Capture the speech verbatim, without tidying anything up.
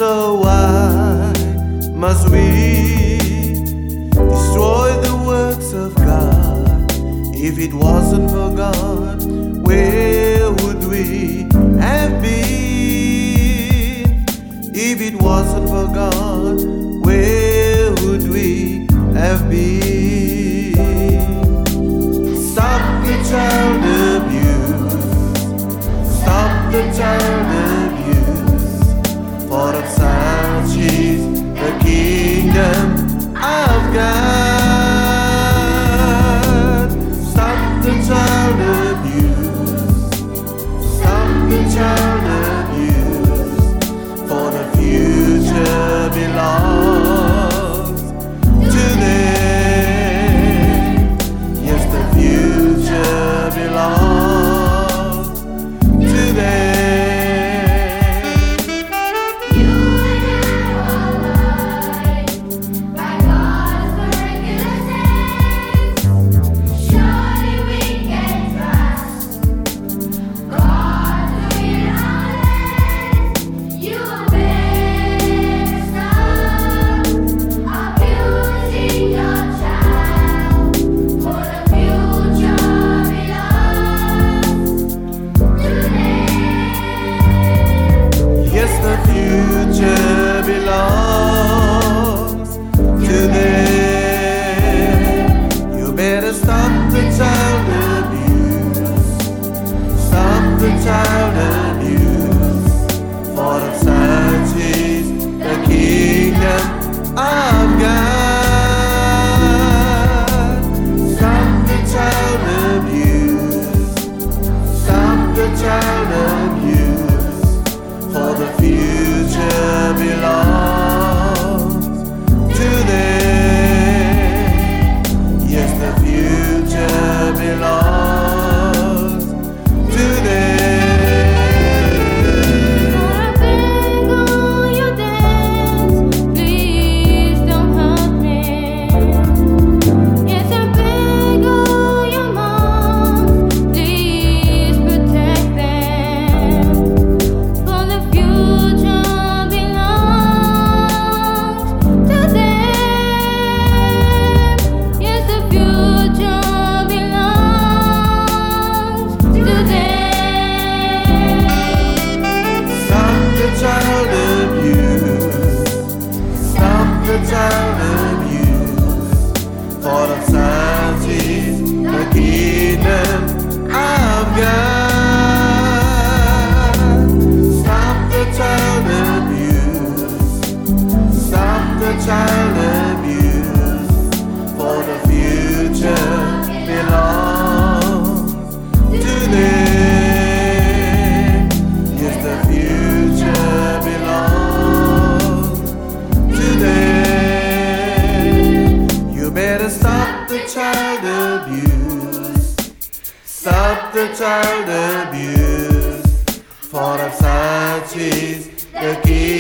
So why must we destroy the works of God? If it wasn't for God, where would we have been? If it wasn't for God, where would we have been? Stop the child abuse. Stop the child abuse. For of such is the kingdom of God. Stop the child abuse. Stop the child abuse. For the future belongs to them. Yes, the future belongs to them. Future belongs to them. You better stop the child abuse. Stop the child abuse. For of such is the kingdom of God. Stop the child abuse. Stop the child abuse. For the future belongs to them. Yes, the future belongs to them. I beg all your dance, please don't hurt me. Yes, I beg all your moms, please protect them. For the future belongs to them. Yes, the future belongs to them. Stop the child abuse. Stop the child abuse. For of such is the kingdom of God. Stop the child abuse. Stop the child abuse. For the future belongs to them. Yes, the future belongs to them. You better stop the child abuse. Stop the child abuse. For of such is the kingdom